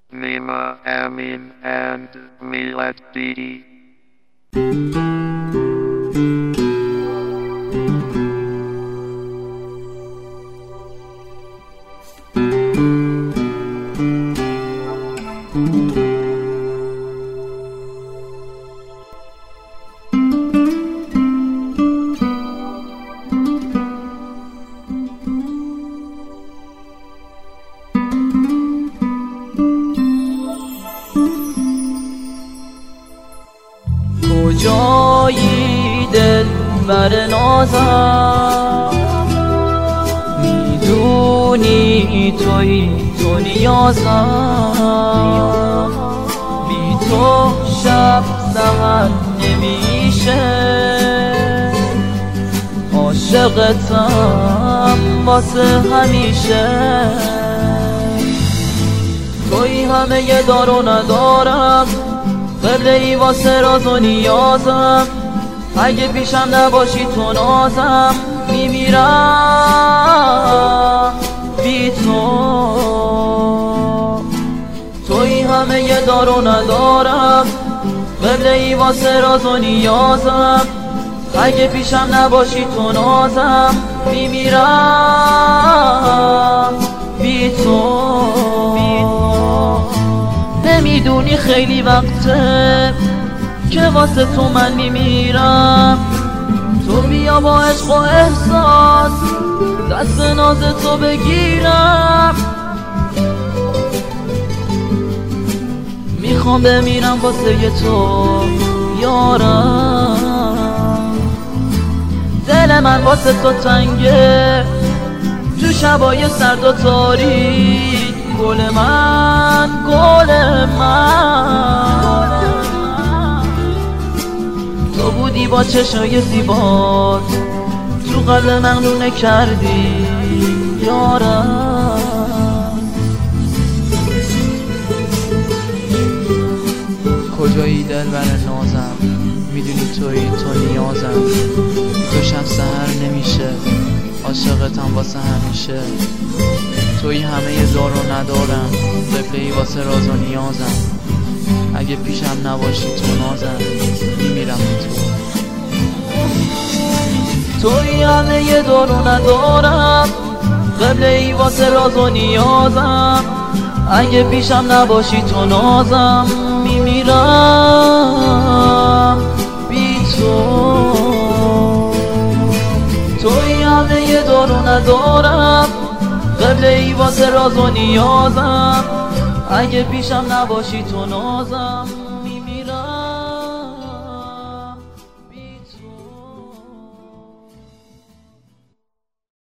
Nima Amin and Milad Didi. کجایی دل بر نازم، میدونی توی تو نیازم، بی تو شب سحر نمیشه، عاشقتم واسه همیشه. توی همه یه دار و ندارم، قبله ای واسه راز و نیازم، اگه پیشم نباشی تو نازم، میمیرم بی تو. توی همه یه دار و ندارم، قبله ای واسه راز و نیازم، اگه پیشم نباشی تو نازم، میمیرم بی تو. نمیدونی خیلی وقته که واسه تو من میمیرم، تو بیا با عشق و احساس دست ناز تو بگیرم، میخوام بمیرم واسه تو یارم. دل من واسه تو تنگه تو شبای سرد و تاریک، گل من تو بودی با چشای زیبات، تو قلب مغنونه کردی یارم. کجایی دل بر نازم، میدونی توی تو نیازم، تو شب سحر نمیشه، عاشقتم واسه همیشه. توی همه دار و ندارم، قبله‌ای واسه راز و نیازم، اگه پیشم نباشی تو نازم، میمیرم بی تو. توی همه دار و ندارم، قبله‌ای واسه راز و نیازم، اگه پیشم نباشی تو نازم، میمیرم بی تو. توی همه دار و ندارم، قبله ای واسه راز و نیازم، اگه پیشم نباشی تو نازم.